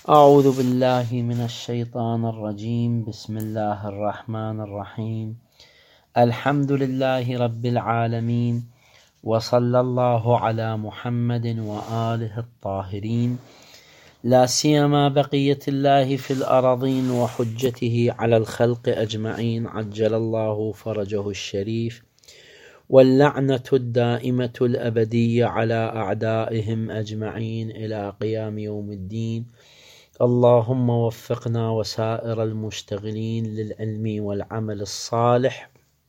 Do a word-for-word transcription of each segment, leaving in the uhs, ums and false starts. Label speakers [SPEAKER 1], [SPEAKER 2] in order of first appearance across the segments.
[SPEAKER 1] أعوذ بالله من الشيطان الرجيم. بسم الله الرحمن الرحيم. الحمد لله رب العالمين، وصلى الله على محمد وآله الطاهرين، لا سيما بقية الله في الأراضين وحجته على الخلق أجمعين، عجل الله فرجه الشريف، واللعنة الدائمة الأبدية على أعدائهم أجمعين إلى قيام يوم الدين. اللهم وفقنا وسائر المشتغلين للعلم والعمل الصالح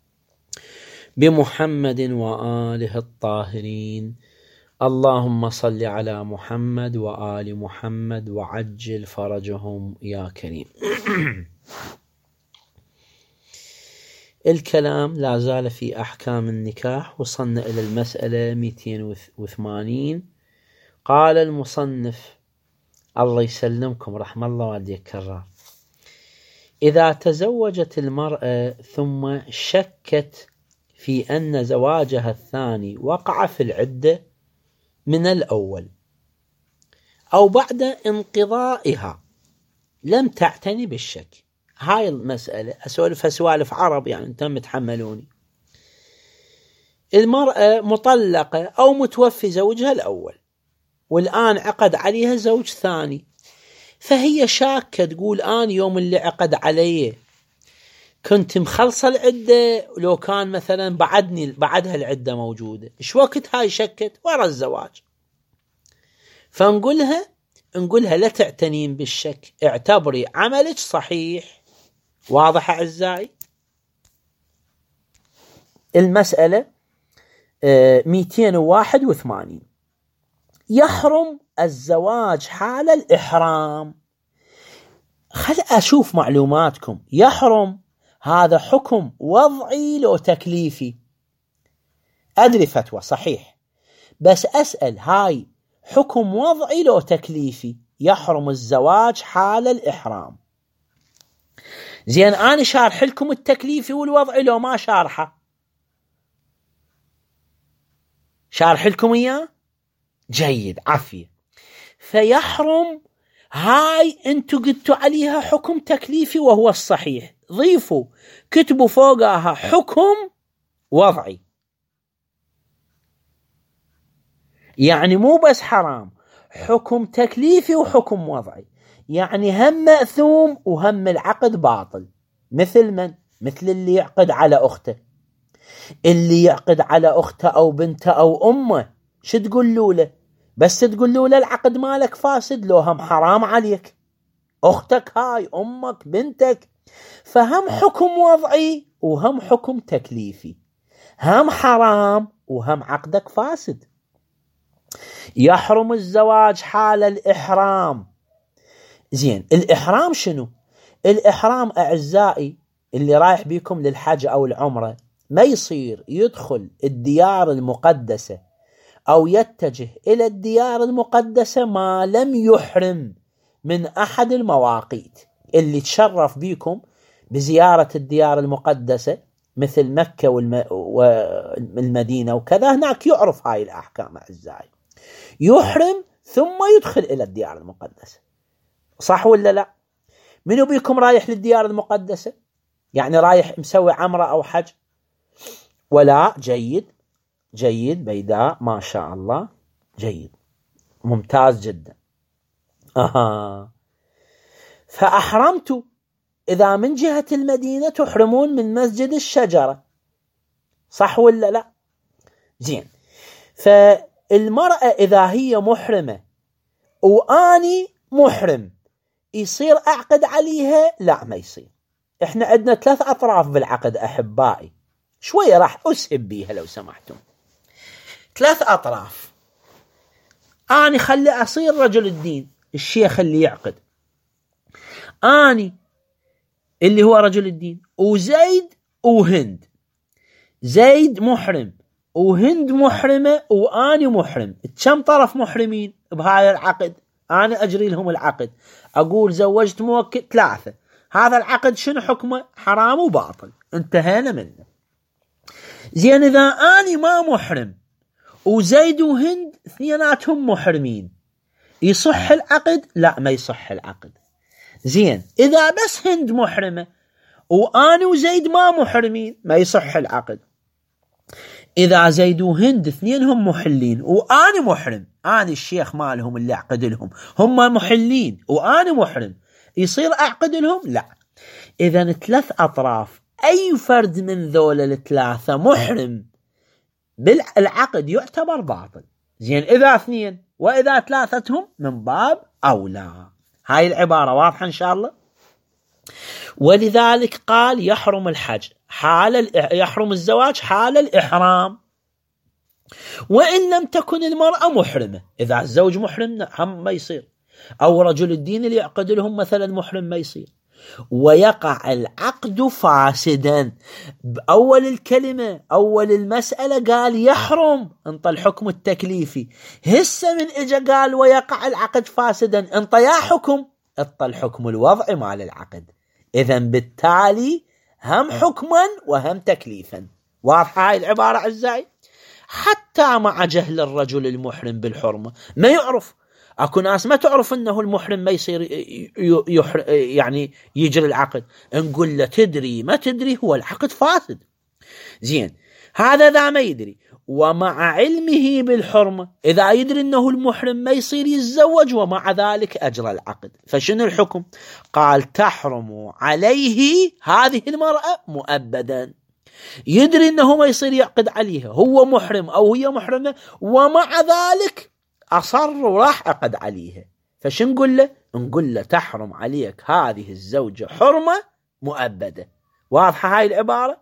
[SPEAKER 1] بمحمد وآله الطاهرين. اللهم صل على محمد وآل محمد وعجل فرجهم يا كريم. الكلام لا زال في أحكام النكاح، وصلنا إلى المسألة مئتين وثمانين. قال المصنف الله يسلمكم رحم الله والدي الكرام: إذا تزوجت المرأة ثم شكت في أن زواجها الثاني وقع في العدة من الأول أو بعد انقضائها لم تعتني بالشك. هاي المسألة أسولفها سوالف عرب، يعني أنتم متحملوني. المرأة مطلقة أو متوفي زوجها الأول، والآن عقد عليها زوج ثاني، فهي شاكة تقول آن يوم اللي عقد عليه كنت مخلصة العدة، لو كان مثلا بعدني بعدها العدة موجودة، إيش وقت هاي شكت ورا الزواج. فنقولها نقولها لا تعتنين بالشك، اعتبري عملك صحيح. واضح أعزائي؟ المسألة مئتين وواحد وثمانين. يحرم الزواج حال الإحرام. خل أشوف معلوماتكم. يحرم هذا حكم وضعي لو تكليفي؟ أدري فتوى صحيح، بس أسأل هاي حكم وضعي لو تكليفي؟ يحرم الزواج حال الإحرام. زين، أنا شارح لكم التكليفي والوضعي لو ما شارحه؟ شارح لكم إياه؟ جيد، عافية. فيحرم هاي انتو قلتوا عليها حكم تكليفي وهو الصحيح، ضيفوا كتبوا فوقها حكم وضعي. يعني مو بس حرام، حكم تكليفي وحكم وضعي، يعني هم مأثوم وهم العقد باطل. مثل من؟ مثل اللي يعقد على أخته. اللي يعقد على أخته أو بنته أو أمه، شو تقولوا له؟ بس تقولوا له العقد مالك فاسد، لو هم حرام عليك، أختك هاي، أمك، بنتك. فهم حكم وضعي وهم حكم تكليفي، هم حرام وهم عقدك فاسد. يحرم الزواج حال الإحرام. زين، الإحرام شنو؟ الإحرام أعزائي اللي رايح بيكم للحج أو العمرة ما يصير يدخل الديار المقدسة أو يتجه إلى الديار المقدسة ما لم يحرم من أحد المواقيت. اللي تشرف بيكم بزيارة الديار المقدسة مثل مكة والم... والمدينة وكذا، هناك يعرف هاي الأحكام أعزائي. يحرم ثم يدخل إلى الديار المقدسة، صح ولا لا؟ منو بيكم رايح للديار المقدسة؟ يعني رايح مسوي عمرة أو حج ولا؟ جيد جيد، بيداء ما شاء الله، جيد ممتاز جدا. أها، فأحرمت. إذا من جهة المدينة تحرمون من مسجد الشجرة، صح ولا لا؟ زين، فالمرأة إذا هي محرمة وآني محرم يصير أعقد عليها؟ لا، ما يصير. إحنا عندنا ثلاث أطراف بالعقد أحبائي، شوية راح أسهب بيها لو سمحتم. ثلاث أطراف. أني خلي أصير رجل الدين، الشيخ اللي يعقد، أني اللي هو رجل الدين، وزيد وهند. زيد محرم وهند محرمة وأني محرم. كم طرف محرمين بهذا العقد؟ أنا أجري لهم العقد، أقول زوجت موكل ثلاثة. هذا العقد شنو حكمه؟ حرام وباطل، انتهينا منه. زين، إذا أني ما محرم وزيد وهند اثنيناتهم محرمين، يصح العقد؟ لا ما يصح العقد. زين إذا بس هند محرمة وأنا وزيد ما محرمين ما يصح العقد. إذا زيد وهند اثنينهم محلين وأنا محرم، أنا الشيخ مالهم اللي أعقد لهم، هم محلين وأنا محرم، يصير أعقد لهم؟ لا. إذا ثلاث أطراف أي فرد من ذول الثلاثة محرم بالعقد يعتبر باطل. زين إذا اثنين وإذا ثلاثتهم من باب أولى. هاي العبارة واضحة إن شاء الله. ولذلك قال يحرم الحج حال يحرم الزواج حال الإحرام وإن لم تكن المرأة محرمة. إذا الزوج محرم هم ما يصير، أو رجل الدين اللي يعقد لهم مثلا محرم ما يصير. ويقع العقد فاسدا. أول الكلمة أول المسألة قال يحرم، انطى الحكم التكليفي. هسه من إجا قال ويقع العقد فاسدا، انطى يا حكم، انطى الحكم الوضعي مال العقد. إذن بالتالي هم حكما وهم تكليفا. واضحة هاي العبارة أعزائي؟ حتى مع جهل الرجل المحرم بالحرمة ما يعرف. أكو ناس ما تعرف أنه المحرم ما يصير يحر يعني يجري العقد، نقول له تدري ما تدري هو العقد فاسد. زين هذا ذا ما يدري، ومع علمه بالحرمة إذا يدري أنه المحرم ما يصير يتزوج ومع ذلك أجرى العقد، فشنو الحكم؟ قال تحرم عليه هذه المرأة مؤبدا. يدري أنه ما يصير يعقد عليها، هو محرم أو هي محرمة ومع ذلك أصر وراح عقد عليها، فشو نقول له؟ نقول له تحرم عليك هذه الزوجة حرمة مؤبدة. واضحة هاي العبارة؟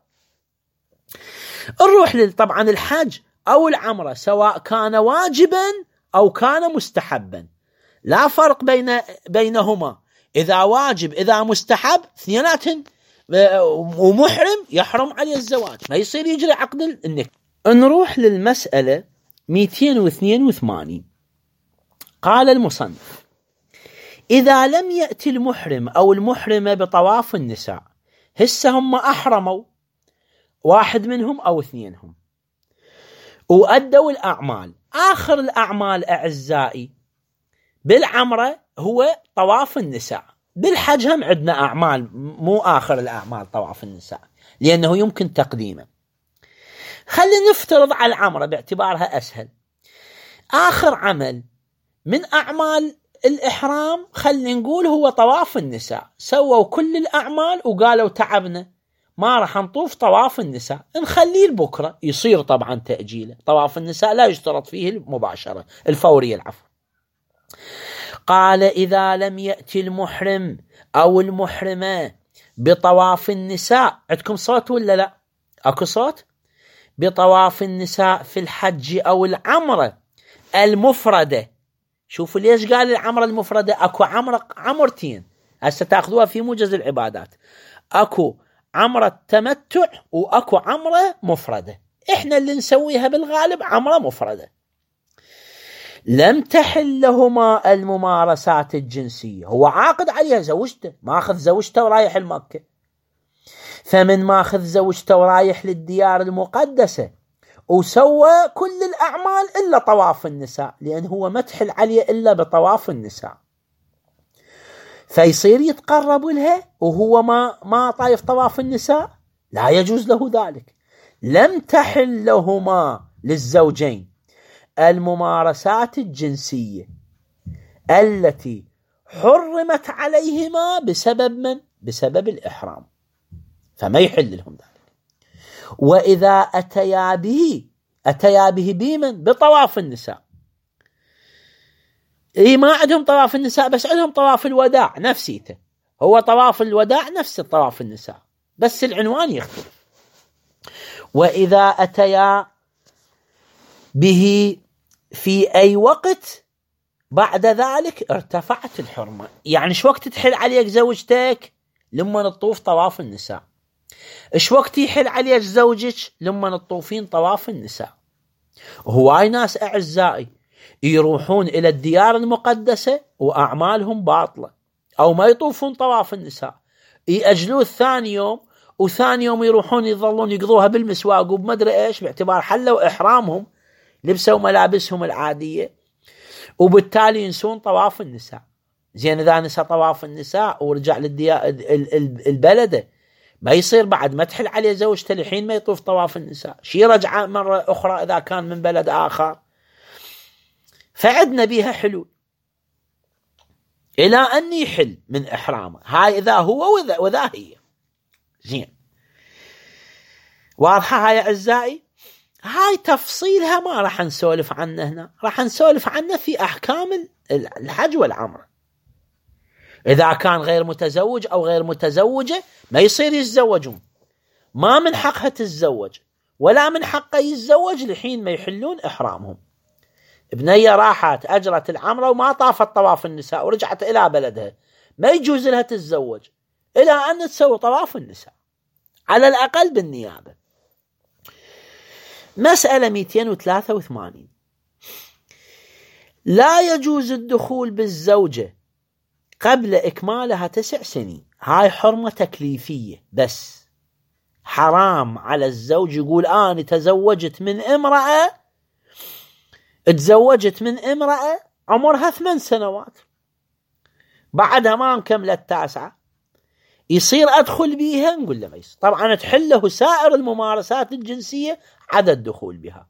[SPEAKER 1] نروح طبعا الحج أو العمرة سواء كان واجبا أو كان مستحبا، لا فرق بين بينهما. إذا واجب إذا مستحب اثنيناتهم ومحرم يحرم عليه الزواج، ما يصير يجري عقد النكاح. نروح للمسألة مئتين واثنين وثمانين. قال المصنف إذا لم يأتي المحرم أو المحرمة بطواف النساء، هسه هم أحرموا واحد منهم أو اثنينهم وأدوا الأعمال، آخر الأعمال أعزائي بالعمرة هو طواف النساء، بالحج هم عندنا أعمال مو آخر الأعمال طواف النساء لأنه يمكن تقديمه. خلينا نفترض على العمرة باعتبارها أسهل، آخر عمل من أعمال الإحرام خلينا نقول هو طواف النساء. سووا كل الأعمال وقالوا تعبنا ما راح نطوف طواف النساء، نخليه لبكرة. يصير طبعا تأجيله، طواف النساء لا يشترط فيه المباشرة الفورية العفو. قال إذا لم يأتي المحرم أو المحرمة بطواف النساء، عندكم صوت ولا لا؟ أكو صوت؟ بطواف النساء في الحج أو العمرة المفردة. شوفوا ليش قال العمرة المفردة؟ أكو عمرة عمرتين هسه تأخذوها في موجز العبادات، أكو عمرة تمتع وأكو عمرة مفردة. إحنا اللي نسويها بالغالب عمرة مفردة. لم تحل لهما الممارسات الجنسية، هو عاقد عليها زوجته، ماخذ زوجته ورايح المكة، فمن ماخذ زوجته ورايح للديار المقدسة وسوى كل الأعمال إلا طواف النساء، لأن هو ما تحل عليه إلا بطواف النساء، فيصير يتقرب لها وهو ما ما طايف طواف النساء، لا يجوز له ذلك. لم تحل لهما للزوجين الممارسات الجنسية التي حرمت عليهما بسبب من؟ بسبب الإحرام، فما يحل لهم ذلك. وإذا أتيا به أتيا به بمن؟ بطواف النساء. إيه ما عندهم طواف النساء بس عندهم طواف الوداع نفسيته، هو طواف الوداع نفس طواف النساء بس العنوان يختلف. وإذا أتيا به في أي وقت بعد ذلك ارتفعت الحرمة. يعني شو وقت تحل عليك زوجتك؟ لما نطوف طواف النساء. ايش وقت يحل عليك زوجك؟ لما نطوفين طواف النساء. هواي ناس أعزائي يروحون إلى الديار المقدسة وأعمالهم باطلة أو ما يطوفون طواف النساء، يأجلوه الثاني يوم وثاني يوم يروحون يظلون يقضوها بالمسواق وبمدري إيش باعتبار حلوا إحرامهم، لبسوا ملابسهم العادية وبالتالي ينسون طواف النساء. زين إذا نسى طواف النساء ورجع للديا البلدة ما يصير بعد ما تحل عليه زوجته لحين ما يطوف طواف النساء، شي رجع مرة أخرى إذا كان من بلد آخر. فعدنا بيها حلول إلى أن يحل من إحرامه. هاي إذا هو وذا, وذا هي. زين واضحة هاي أعزائي؟ هاي تفصيلها ما راح نسولف عنه هنا، راح نسولف عنه في أحكام الحج والعمرة. إذا كان غير متزوج أو غير متزوجة ما يصير يتزوجون، ما من حقها تتزوج ولا من حقه يتزوج لحين ما يحلون إحرامهم. بنية راحت أجرت العمرة وما طافت طواف النساء ورجعت إلى بلدها، ما يجوز لها تتزوج إلى أن تسوي طواف النساء على الأقل بالنيابة. مسألة مئتين وثلاثة وثمانين، لا يجوز الدخول بالزوجة قبل إكمالها تسع سنين. هاي حرمة تكليفية بس، حرام على الزوج يقول أنا تزوجت من امرأة تزوجت من امرأة عمرها ثمان سنوات بعدها ما كملت تاسعة يصير أدخل بيها، نقول له ما يصير. طبعا تحله سائر الممارسات الجنسية عدا الدخول بها.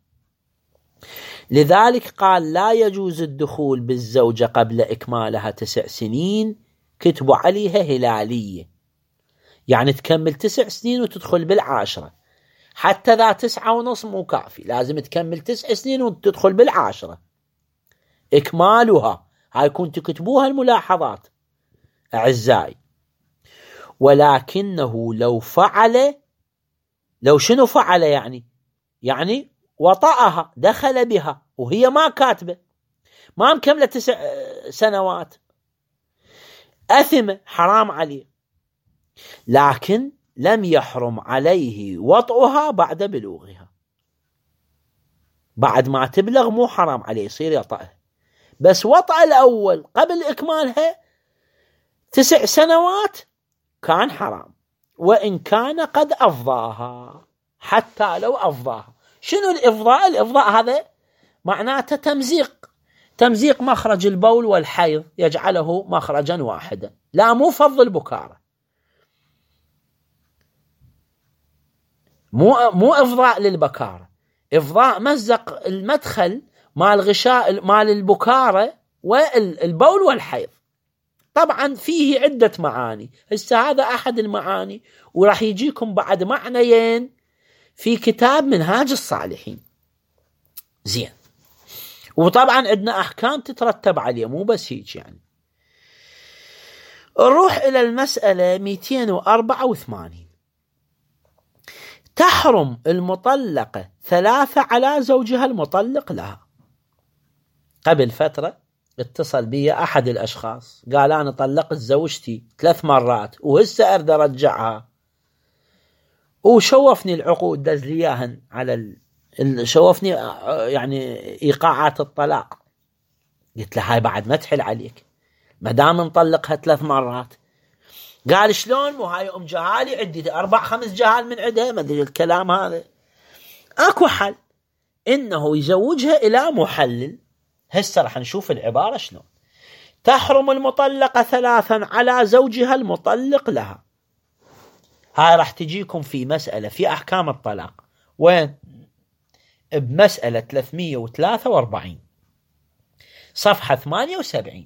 [SPEAKER 1] لذلك قال لا يجوز الدخول بالزوجة قبل إكمالها تسع سنين، كتبوا عليها هلالية، يعني تكمل تسع سنين وتدخل بالعاشرة. حتى ذا تسعة ونص مو كافي، لازم تكمل تسع سنين وتدخل بالعاشرة إكمالها. هاي كنت كتبوها الملاحظات أعزائي. ولكنه لو فعل، لو شنو فعل يعني يعني وطأها دخل بها وهي ما كاتبة ما مكملة تسع سنوات، أثم حرام عليه، لكن لم يحرم عليه وطئها بعد بلوغها. بعد ما تبلغ مو حرام عليه يصير يطأها، بس وطأ الأول قبل إكمالها تسع سنوات كان حرام، وإن كان قد أفضاها، حتى لو أفضاها. شنو الإفضاء؟ الإفضاء هذا معناته تمزيق، تمزيق مخرج البول والحيض يجعله مخرجا واحدا، لا مو فض البكارة، مو مو إفضاء للبكارة، إفضاء مزق المدخل مال غشاء مال البكارة والبول والحيض. طبعا فيه عدة معاني، هسه هذا أحد المعاني، وراح يجيكم بعد معنيين في كتاب منهاج الصالحين. زين، وطبعا عندنا أحكام تترتب عليه مو بس هيك يعني. نروح إلى المسألة مئتين وأربعة وثمانين. تحرم المطلقة ثلاثة على زوجها المطلق لها. قبل فترة اتصل بي أحد الأشخاص قال أنا طلقت زوجتي ثلاث مرات وهسه أريد أرجعها، وشوفني العقود دز لياهن على ال... شوفني يعني إيقاعات الطلاق. قلت له هاي بعد ما تحل عليك ما دام نطلقها ثلاث مرات. قال شلون؟ مو هاي أم جهالي عندي أربع خمس جهال من عندها، ما أدري الكلام هذا. أكو حل إنه يزوجها إلى محلل. هسه راح نشوف العبارة شلون. تحرم المطلقة ثلاثا على زوجها المطلق لها. هاي راح تجيكم في مسألة في أحكام الطلاق، وين؟ بمسألة ثلاثمئة وثلاثة وأربعين صفحة ثمانية وسبعين.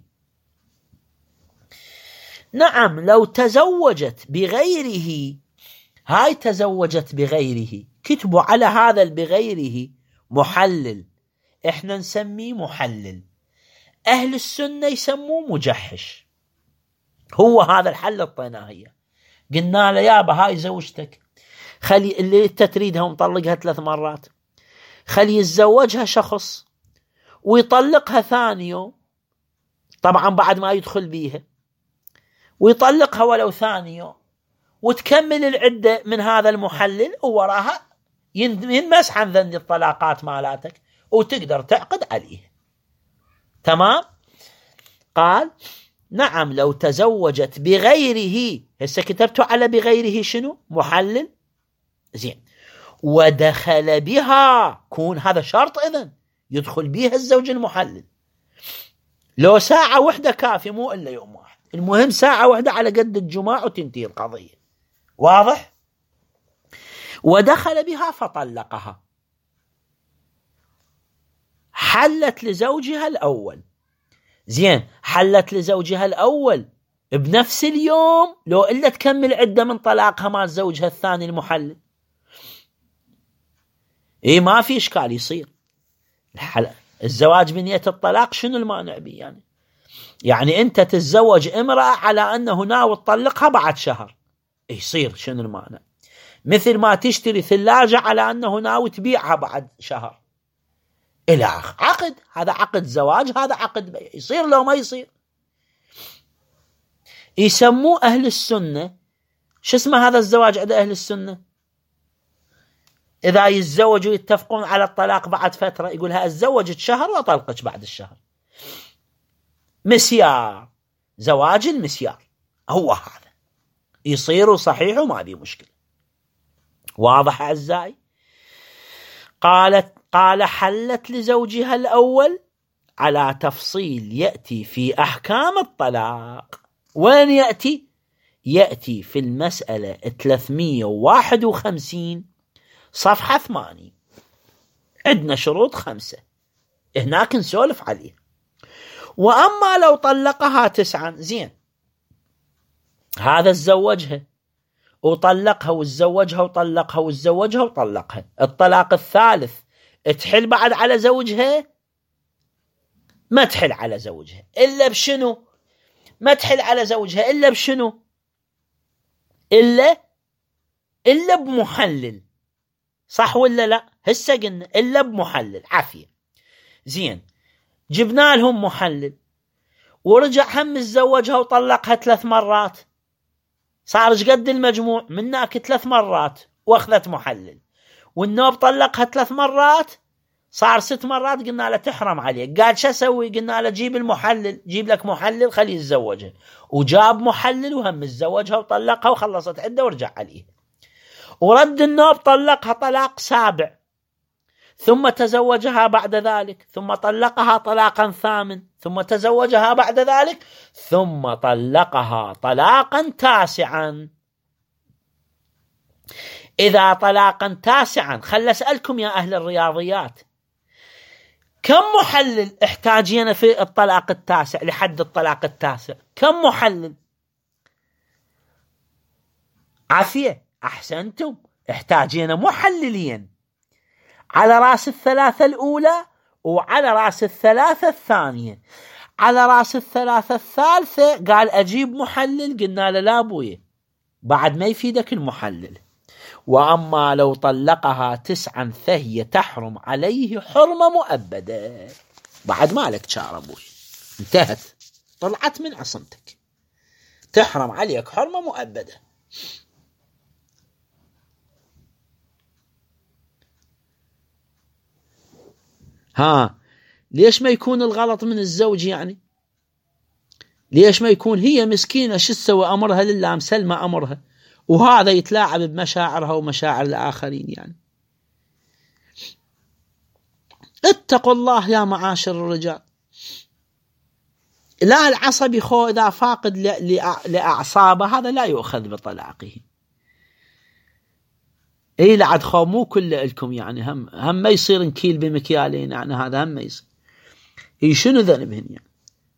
[SPEAKER 1] نعم لو تزوجت بغيره، هاي تزوجت بغيره، كتبوا على هذا بغيره محلل، احنا نسميه محلل، أهل السنة يسموه مجحش. هو هذا الحل الطيناه هي. قلنا له يابا هاي زوجتك، خلي اللي انت تريدها ومطلقها ثلاث مرات، خلي يتزوجها شخص ويطلقها ثاني يوم، طبعا بعد ما يدخل بيها، ويطلقها ولو ثاني يوم، وتكمل العدة من هذا المحلل، ووراها ينمسح عن ذنب الطلاقات مالاتك وتقدر تعقد عليه. تمام؟ قال نعم لو تزوجت بغيره، هسه كتبتوا على بغيره شنو؟ محلل. زين، ودخل بها، كون هذا شرط إذن يدخل بها الزوج المحلل. لو ساعة واحدة كافية، مو إلا يوم واحد، المهم ساعة واحدة على قد الجماع وتنتهي القضية. واضح؟ ودخل بها فطلقها، حلت لزوجها الأول. زين، حلت لزوجها الأول بنفس اليوم لو إلا تكمل عدة من طلاقها مع زوجها الثاني المحلل. إيه، ما في إشكال، يصير الزواج بنية الطلاق. شنو المانع به يعني؟ يعني أنت تتزوج امرأة على أنه ناوي تطلقها بعد شهر، يصير، شنو المانع؟ مثل ما تشتري ثلاجة على أنه ناوي تبيعها بعد شهر، إلى آخر. عقد، هذا عقد زواج، هذا عقد بيع، يصير لو ما يصير. يسموه أهل السنة، شو اسمه هذا الزواج عند أهل السنة؟ إذا يتزوجوا يتفقون على الطلاق بعد فترة، يقولها أتزوجت شهر وأطلقك بعد الشهر. مسيار، زواج المسيار هو هذا، يصير صحيح وما في مشكلة. واضح أعزائي؟ قالت قال حلت لزوجها الأول على تفصيل يأتي في أحكام الطلاق. وين يأتي؟ يأتي في المسألة ثلاثمئة وواحد وخمسين صفحة ثمانية. عندنا شروط خمسة هناك نسولف عليها. وأما لو طلقها تسعا، زين، هذا تزوجها وطلقها وتزوجها وطلقها وتزوجها وطلقها، الطلاق الثالث تحل بعد على زوجها؟ ما تحل على زوجها إلا بشنو؟ ما تحل على زوجها إلا بشنو؟ إلا إلا بمحلل، صح ولا لا؟ هسه قلنا إلا بمحلل، عافية. زين، جبنا لهم محلل ورجع هم تزوجها وطلقها ثلاث مرات، صار ايش قد المجموع؟ منك ثلاث مرات واخذت محلل، والنوب طلقها ثلاث مرات، صار ست مرات. قلنا له تحرم عليك، قال شو اسوي؟ قلنا له جيب المحلل، جيب لك محلل خليه يتزوجها. وجاب محلل وهم تزوجها وطلقها وخلصت عده ورجع عليه. ورد النوب طلقها طلاق سابع، ثم تزوجها بعد ذلك، ثم طلقها طلاقا ثامن، ثم تزوجها بعد ذلك، ثم طلقها طلاقا تاسعا. إذا طلاقا تاسعا، خل أسألكم يا أهل الرياضيات، كم محلل احتاجين في الطلاق التاسع لحد الطلاق التاسع؟ كم محلل؟ عافية، أحسنتم، احتاجين محللين على رأس الثلاثة الأولى وعلى رأس الثلاثة الثانية. على رأس الثلاثة الثالثة قال أجيب محلل، قلنا له لا بويه، بعد ما يفيدك المحلل. وأما لو طلقها تسعا فهي تحرم عليه حرمة مؤبدة، بعد ما لك شعر أبوي، انتهت، طلعت من عصمتك، تحرم عليك حرمة مؤبدة. ها، ليش ما يكون الغلط من الزوج يعني؟ ليش ما يكون هي مسكينة شو تسوي؟ أمرها لله، مسلمة أمرها، وهذا يتلاعب بمشاعرها ومشاعر الآخرين يعني. اتقوا الله يا معاشر الرجال. لا العصبي خو إذا فاقد لأعصابه هذا لا يؤخذ بطلاقه. إيه لعد خو مو كل لكم يعني، هم هم ما يصير نكيل بمكيالين يعني، هذا هم ما يصير. إيه شنو ذنبهن يعني؟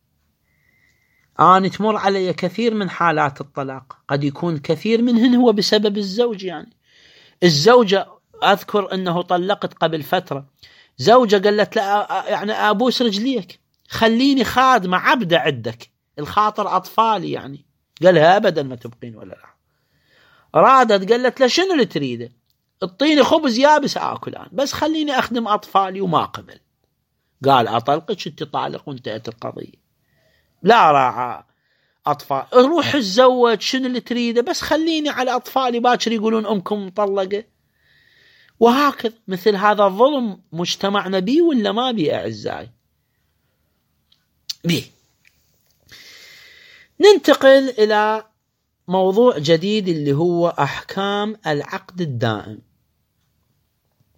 [SPEAKER 1] أنا تمر علي كثير من حالات الطلاق، قد يكون كثير منهن هو بسبب الزوج يعني. الزوجة أذكر أنه طلقت قبل فترة، زوجة قالت لا يعني أبوس رجليك، خليني خادمة عبدة عندك، الخاطر أطفالي يعني. قالها أبدا ما تبقين ولا لا. رادت قالت له شنو اللي تريده؟ اعطيني خبز يابس آكل الآن، بس خليني أخدم أطفالي، وما قبل. قال أطلقك انت طالق وانتهت القضية. لا راعى أطفال، روح الزوج شنو اللي تريده، بس خليني على أطفالي، باكر يقولون أمكم مطلقة. وهكذا مثل هذا الظلم مجتمعنا بي ولا ما بي أعزائي؟ بي. ننتقل إلى موضوع جديد اللي هو أحكام العقد الدائم.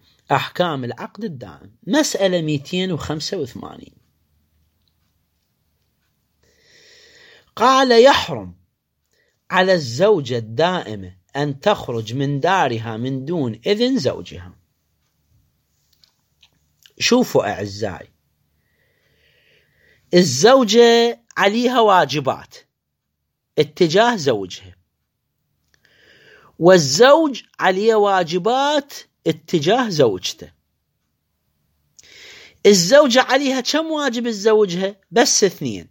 [SPEAKER 1] أحكام العقد الدائم، مسألة مئتين وخمسة وثمانين. قال يحرم على الزوجة الدائمة أن تخرج من دارها من دون إذن زوجها. شوفوا أعزائي، الزوجة عليها واجبات اتجاه زوجها، والزوج عليه واجبات اتجاه زوجته. الزوجة عليها كم واجب الزوجها؟ بس اثنين.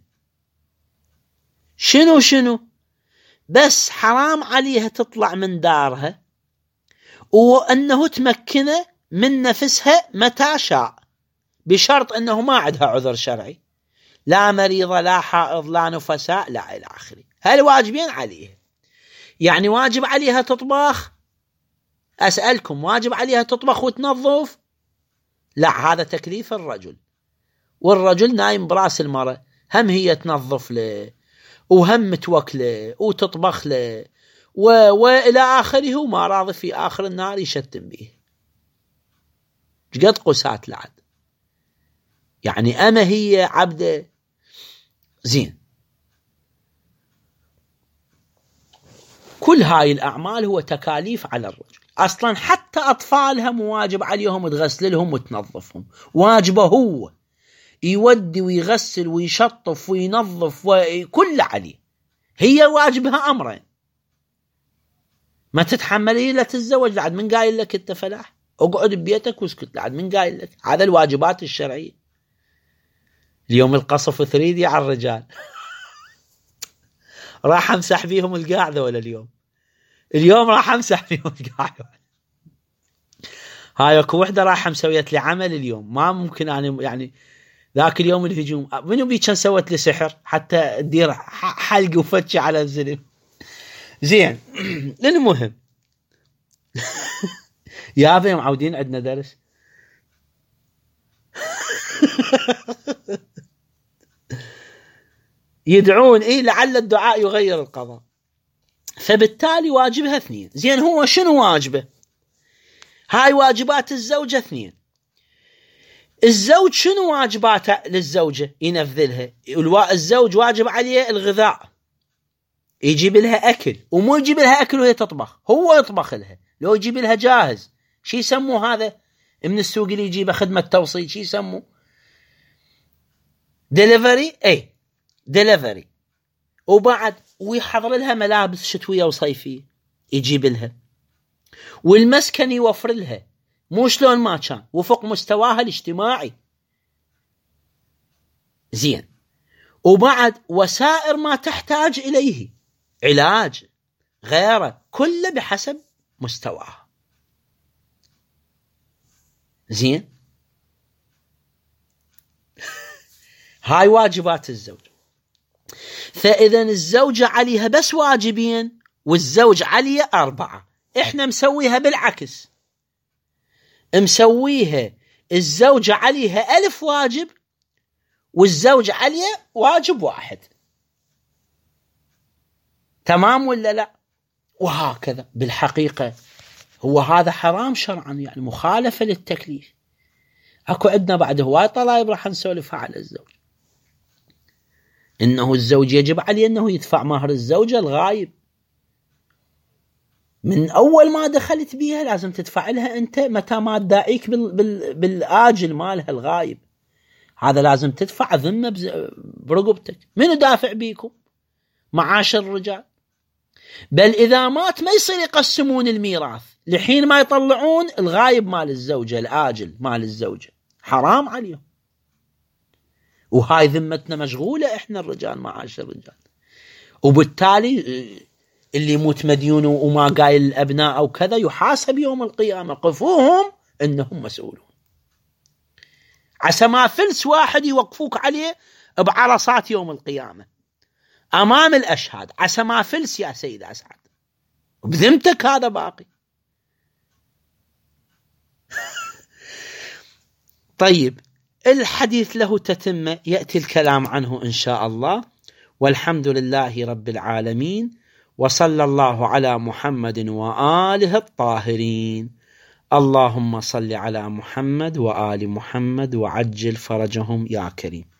[SPEAKER 1] شنو شنو؟ بس حرام عليها تطلع من دارها، وأنه تمكنه من نفسها متى شاء، بشرط أنه ما عندها عذر شرعي، لا مريضة لا حائض لا نفساء لا إلى آخره. هالواجبين عليها. يعني واجب عليها تطبخ؟ أسألكم، واجب عليها تطبخ وتنظف؟ لا، هذا تكليف الرجل، والرجل نايم براس المرأة، هم هي تنظف له وهم توكله وتطبخ له و... وإلى آخره، وما راضي في آخر النهار يشتم به. قد قسات العد، يعني أما هي عبده. زين، كل هاي الأعمال هو تكاليف على الرجل. أصلا حتى أطفالها مواجب عليهم تغسل لهم وتنظفهم، واجبه هو يودي ويغسل ويشطف وينظف وكل عليه. هي واجبها أمرين، ما تتحملي لا تتزوج. لعد من قايل لك انت فلاح؟ اقعد ببيتك واسكت. لعد من قايل لك؟ هذا الواجبات الشرعية. اليوم القصف ثريدي على الرجال راح امسح فيهم القاعدة ولا اليوم اليوم راح امسح فيهم القاعدة. هاي اكو وحدة راح مسويت لي عمل اليوم، ما ممكن انا يعني ذاك اليوم الهجوم منو بي كان سوت لي سحر حتى تدير حلق وفتش على الزلم. زين المهم يا ابي معودين عندنا درس يدعون ايه لعل الدعاء يغير القضاء. فبالتالي واجبها اثنين. زين، هو شنو واجبه؟ هاي واجبات الزوجة اثنين. الزوج شنو واجباته للزوجة ينفذلها؟ الزوج واجب عليه الغذاء، يجيب لها أكل، ومو يجيب لها أكل وهي تطبخ، هو يطبخ لها. لو يجيب لها جاهز، شي يسموه هذا من السوق اللي يجيبه خدمة توصيل، شي يسموه ديليفري. اي ديليفري. وبعد ويحضر لها ملابس شتوية وصيفية يجيب لها، والمسكن يوفر لها، مو شلون ما كان، وفق مستواها الاجتماعي. زين، وبعد وسائر ما تحتاج إليه، علاج غيره، كله بحسب مستواها. زين، هاي واجبات الزوج. فإذا الزوجة عليها بس واجبين، والزوج عليه أربعة. إحنا مسويها بالعكس، مسويها الزوجة عليها ألف واجب، والزوج عليه واجب واحد. تمام ولا لا؟ وهكذا. بالحقيقة هو هذا حرام شرعا، يعني مخالفة للتكليف. أكو عندنا بعد هواي طلائب راح نسولفها على الزوج، إنه الزوج يجب عليه أنه يدفع مهر الزوجة الغايب. من أول ما دخلت بيها لازم تدفع لها أنت، متى ما تداعيك بال بال بالآجل مالها الغايب، هذا لازم تدفع ذمة برقبتك. منو دافع بيكم؟ معاش الرجال. بل إذا مات ما يصير يقسمون الميراث لحين ما يطلعون الغايب مال الزوجة، الآجل مال الزوجة، حرام عليهم. وهاي ذمتنا مشغولة إحنا الرجال، معاش الرجال. وبالتالي اللي يموت مديون وما قايل الأبناء أو كذا يحاسب يوم القيامة، قفوهم إنهم مسؤولون. عسى ما فلس واحد يوقفوك عليه بعرصات يوم القيامة أمام الأشهاد، عسى ما فلس يا سيد أسعد، بذمتك هذا باقي. طيب، الحديث له تتمة، يأتي الكلام عنه إن شاء الله. والحمد لله رب العالمين، وصلى الله على محمد وآله الطاهرين. اللهم صل على محمد وآل محمد وعجل فرجهم يا كريم.